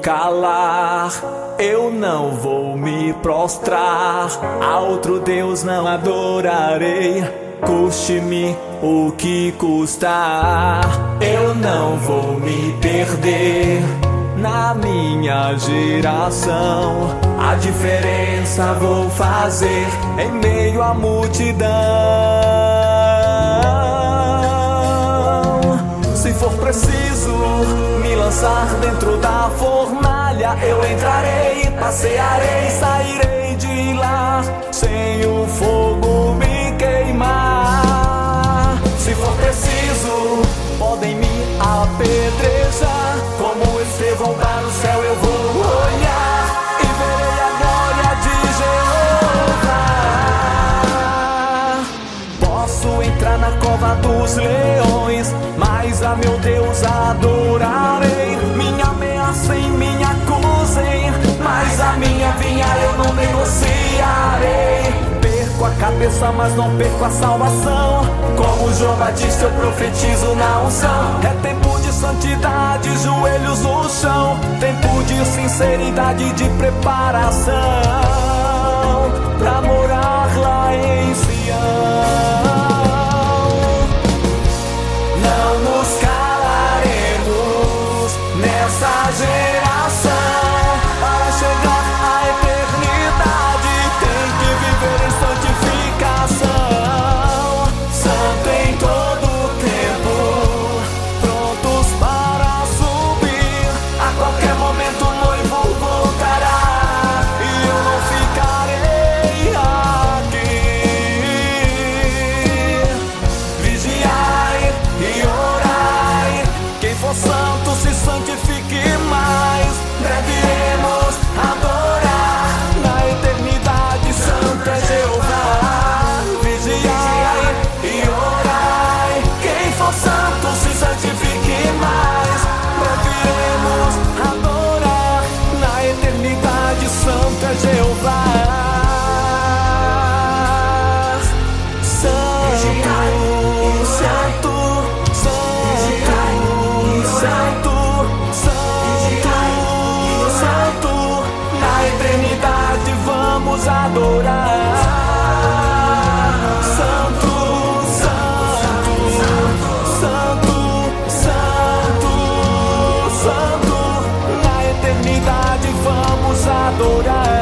calar, eu não vou me prostrar, a outro Deus não adorarei, custe-me o que custar. Eu não vou me perder na minha geração, a diferença vou fazer em meio à multidão. Se for preciso me lançar dentro da fornalha, eu entrarei, passearei, sairei de lá sem o fogo me queimar. Se for preciso podem me apedrejar, como Estevão para o céu eu vou olhar e verei a glória de Jeová. Posso entrar na cova dos leões, mas a meu Deus adorarei. Me ameacem, me acusem, mas a minha vinha eu não negociarei. Perco a cabeça, mas não perco a salvação, como João Batista eu profetizo na unção. É tempo de santidade, joelhos no chão, tempo de sinceridade, de preparação, pra morar lá em Sião. Não nos calaremos nessa geração, para chegar à eternidade tem que viver em santificação. Santo em todo tempo, prontos para subir, a qualquer momento o noivo voltará e eu não ficarei aqui. Vigiai e orai, quem for santo se santifique mais, breve iremos adorar na eternidade. Santo é Jeová. Vigiai e orai, quem for santo se santifique mais, breve iremos adorar na eternidade. Santo é Jeová. Vamos adorar. Santo, santo, santo, santo, santo, na eternidade vamos adorar.